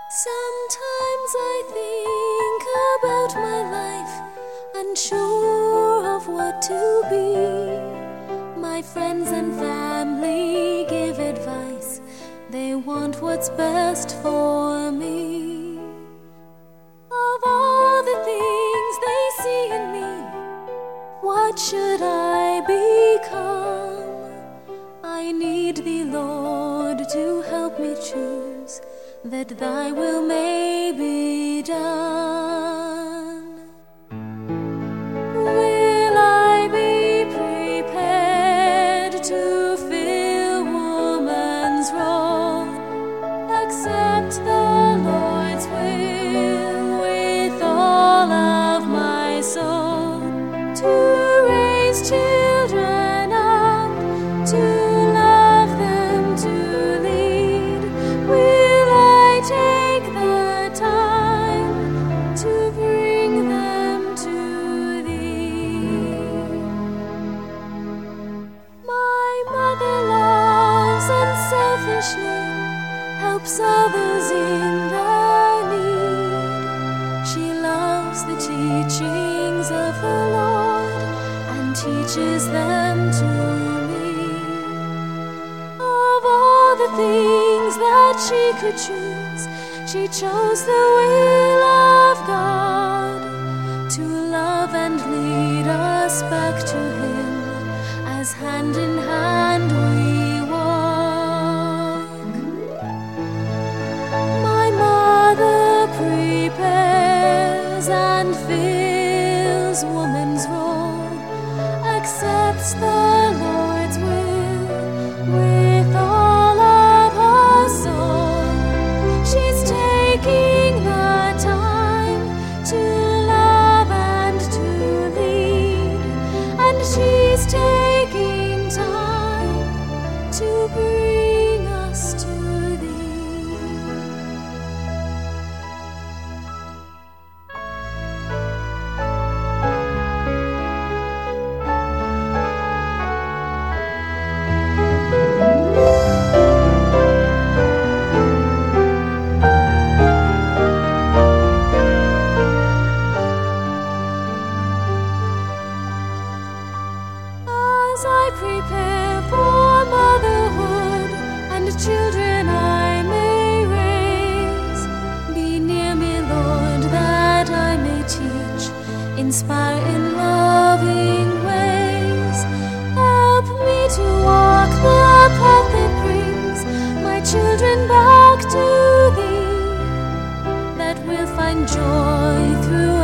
Sometimes I think about my life, unsure of what to be. My friends and family give advice, they want what's best for me. Of all the things they see in me, what should I become? I need thee, Lord, to help me choose, that thy will may be done. Will I be prepared to fill woman's role, accept the Lord's will with all of my soul, to raise children up, to love them, to lead? Will I take the time to bring them to thee? My mother loves unselfishly, helps others in their need. She loves the teachings of the Lord and teaches them to me. Of all the things that she could choose, she chose the will of God, to love and lead us back to Him, as hand in hand we walk. My mother prepares and fills woman's role, accepts the Lord's will with all of her soul. She's taking the time to love and to lead, and she's taking time to bring us to thee. As I prepare for motherhood and children I may raise, be near me, Lord, that I may teach, inspire in loving ways. Help me to walk the path that brings my children back to thee, that will find joy through